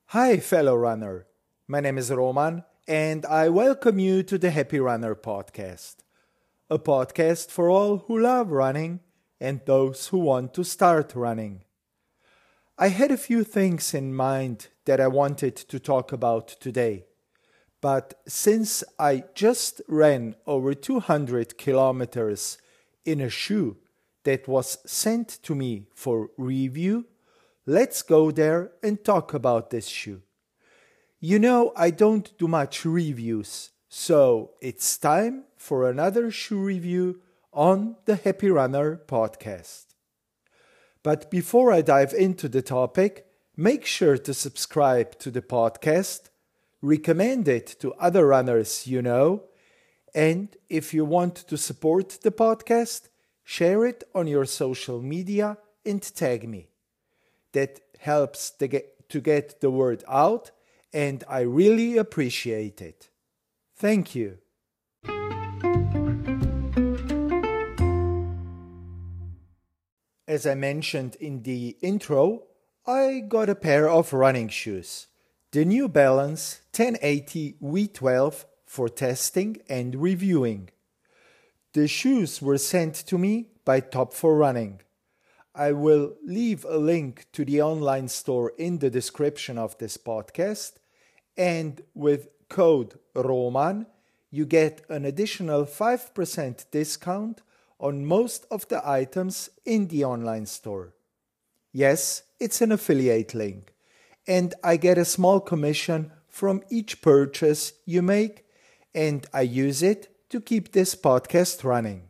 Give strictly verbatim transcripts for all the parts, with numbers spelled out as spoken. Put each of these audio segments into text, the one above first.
Hi, fellow runner. My name is Roman, and I welcome you to the Happy Runner podcast, a podcast for all who love running and those who want to start running. I had a few things in mind that I wanted to talk about today, but since I just ran over two hundred kilometers in a shoe that was sent to me for review, let's go there and talk about this shoe. You know, I don't do much reviews, so it's time for another shoe review on the Happy Runner podcast. But before I dive into the topic, make sure to subscribe to the podcast, recommend it to other runners you know, and if you want to support the podcast, share it on your social media and tag me. That helps to get, to get the word out, and I really appreciate it. Thank you. As I mentioned in the intro, I got a pair of running shoes, the New Balance ten eighty V twelve for testing and reviewing. The shoes were sent to me by Top four Running. I will leave a link to the online store in the description of this podcast, and with code ROMAN you get an additional five percent discount on most of the items in the online store. Yes, it's an affiliate link, and I get a small commission from each purchase you make, and I use it to keep this podcast running.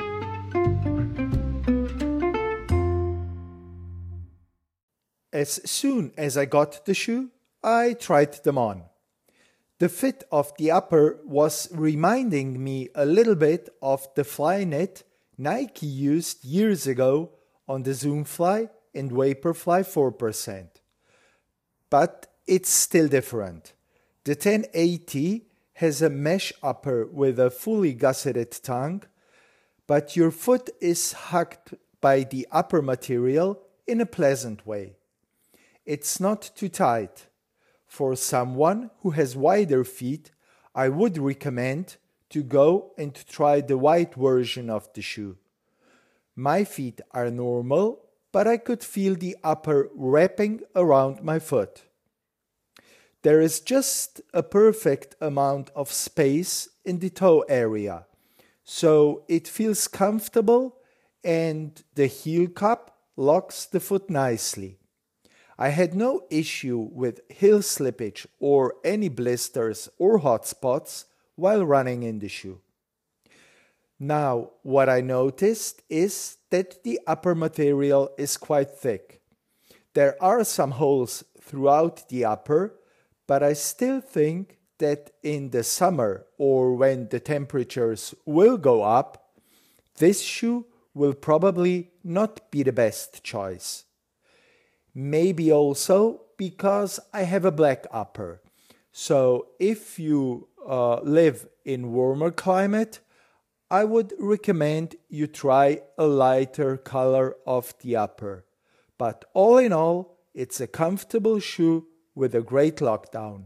As soon as I got the shoe, I tried them on. The fit of the upper was reminding me a little bit of the Flyknit Nike used years ago on the Zoomfly and Vaporfly four percent. But it's still different. The ten eighty has a mesh upper with a fully gusseted tongue, but your foot is hugged by the upper material in a pleasant way. It's not too tight. For someone who has wider feet, I would recommend to go and try the wide version of the shoe. My feet are normal, but I could feel the upper wrapping around my foot. There is just a perfect amount of space in the toe area, so it feels comfortable and the heel cup locks the foot nicely. I had no issue with heel slippage or any blisters or hot spots while running in the shoe. Now, what I noticed is that the upper material is quite thick. There are some holes throughout the upper, but I still think that in the summer or when the temperatures will go up, this shoe will probably not be the best choice. Maybe also because I have a black upper. So if you uh, live in warmer climate, I would recommend you try a lighter color of the upper. But all in all, it's a comfortable shoe with a great lockdown.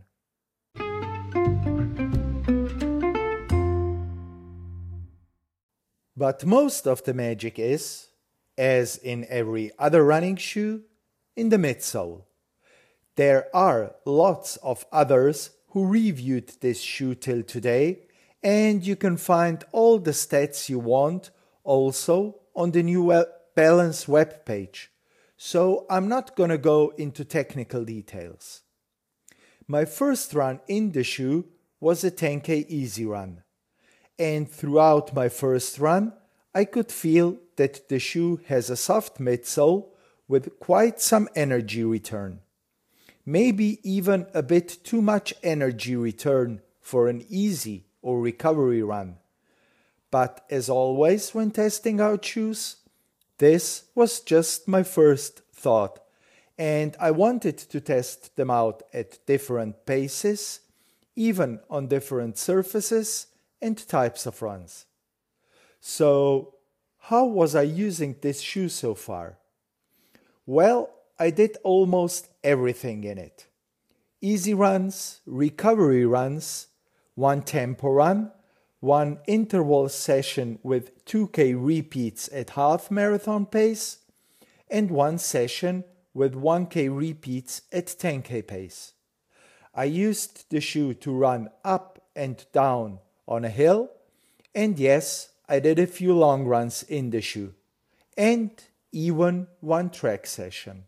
But most of the magic is, as in every other running shoe, in the midsole. There are lots of others who reviewed this shoe till today, and you can find all the stats you want also on the New Balance webpage. So I'm not gonna go into technical details. My first run in the shoe was a ten K easy run, and throughout my first run I could feel that the shoe has a soft midsole with quite some energy return. Maybe even a bit too much energy return for an easy or recovery run. But as always when testing out shoes, this was just my first thought, and I wanted to test them out at different paces, even on different surfaces and types of runs. So, how was I using this shoe so far? Well, I did almost everything in it. easy runs, recovery runs, one tempo run, one interval session with two K repeats at half marathon pace, and one session with one K repeats at ten K pace. I used the shoe to run up and down on a hill, and yes, I did a few long runs in the shoe, and even one track session.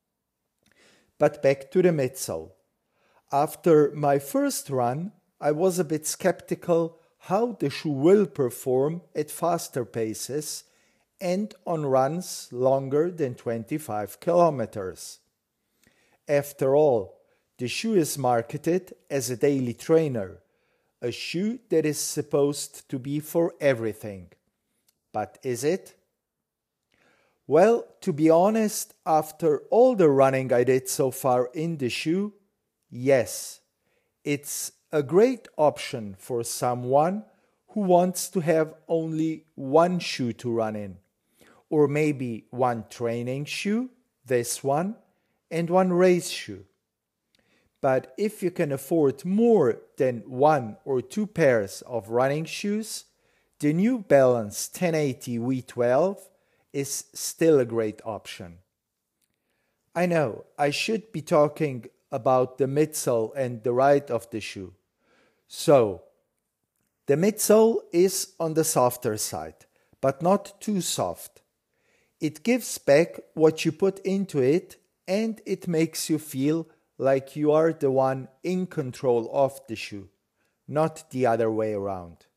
But back to the midsole. After my first run, I was a bit skeptical how the shoe will perform at faster paces and on runs longer than twenty-five kilometers. After all, the shoe is marketed as a daily trainer, a shoe that is supposed to be for everything. But is it? Well, to be honest, after all the running I did so far in the shoe, yes, it's a great option for someone who wants to have only one shoe to run in, or maybe one training shoe, this one, and one race shoe. But if you can afford more than one or two pairs of running shoes, the New Balance ten eighty V twelve is still a great option. I know I should be talking about the midsole and the ride of the shoe. So, the midsole is on the softer side, but not too soft. It gives back what you put into it, and it makes you feel like you are the one in control of the shoe, not the other way around.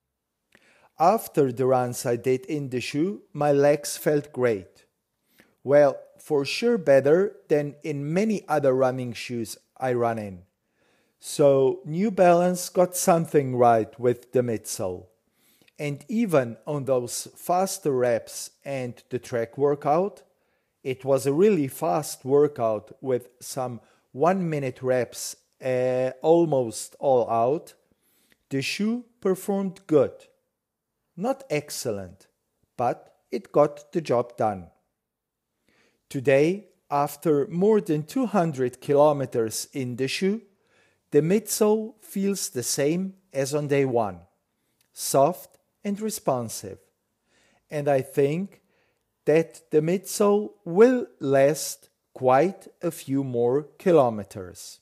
After the runs I did in the shoe, my legs felt great. Well, for sure better than in many other running shoes I run in. So New Balance got something right with the midsole. And even on those faster reps and the track workout, it was a really fast workout with some one minute reps uh, almost all out, the shoe performed good. Not excellent, but it got the job done. Today, after more than two hundred kilometers in the shoe, the midsole feels the same as on day one, soft and responsive. And I think that the midsole will last quite a few more kilometers.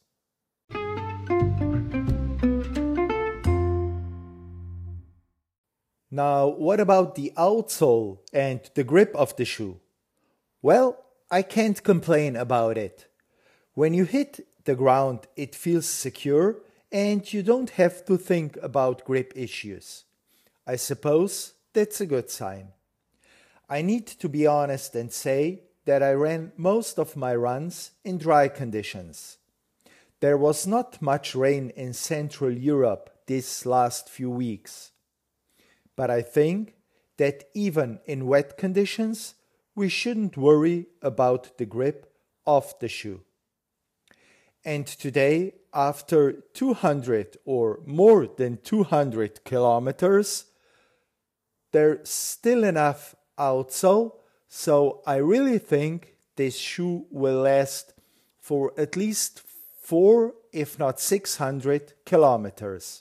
Now, what about the outsole and the grip of the shoe? Well, I can't complain about it. When you hit the ground, it feels secure and you don't have to think about grip issues. I suppose that's a good sign. I need to be honest and say that I ran most of my runs in dry conditions. There was not much rain in Central Europe this last few weeks. But I think that even in wet conditions, we shouldn't worry about the grip of the shoe. And today, after two hundred or more than two hundred kilometers, there's still enough outsole, so I really think this shoe will last for at least four, if not six hundred kilometers.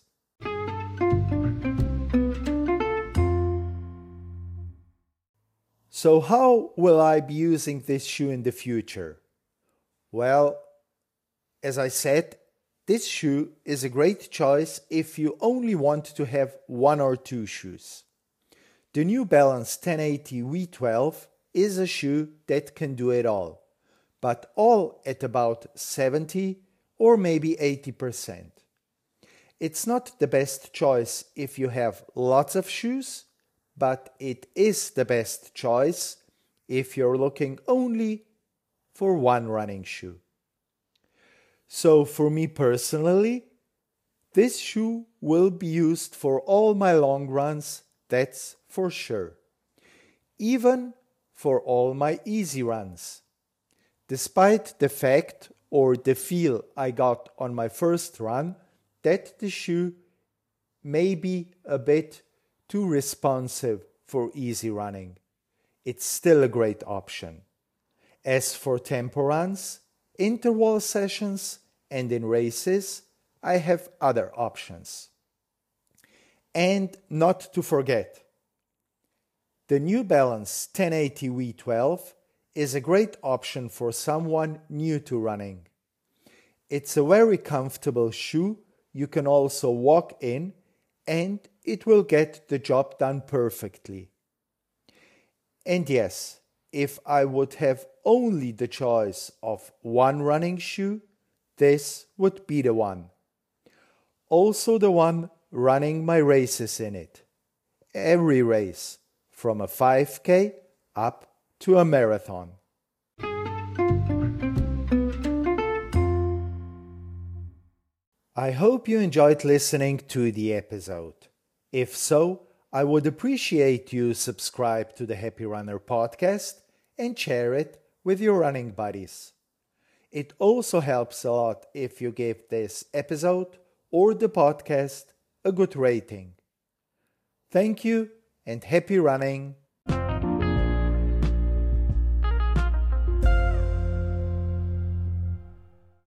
So how will I be using this shoe in the future? Well, as I said, this shoe is a great choice if you only want to have one or two shoes. The New Balance ten eighty V twelve is a shoe that can do it all, but all at about seventy or maybe eighty percent. It's not the best choice if you have lots of shoes, but it is the best choice if you're looking only for one running shoe. So for me personally, this shoe will be used for all my long runs, that's for sure. Even for all my easy runs. Despite the fact or the feel I got on my first run that the shoe may be a bit too responsive for easy running, it's still a great option. As for tempo runs, interval sessions, and in races, I have other options. And not to forget, the New Balance ten eighty V twelve is a great option for someone new to running. It's a very comfortable shoe you can also walk in, and it will get the job done perfectly. And yes, if I would have only the choice of one running shoe, this would be the one. Also the one running my races in it. Every race, from a five K up to a marathon. I hope you enjoyed listening to the episode. If so, I would appreciate you subscribe to the Happy Runner podcast and share it with your running buddies. It also helps a lot if you give this episode or the podcast a good rating. Thank you and happy running.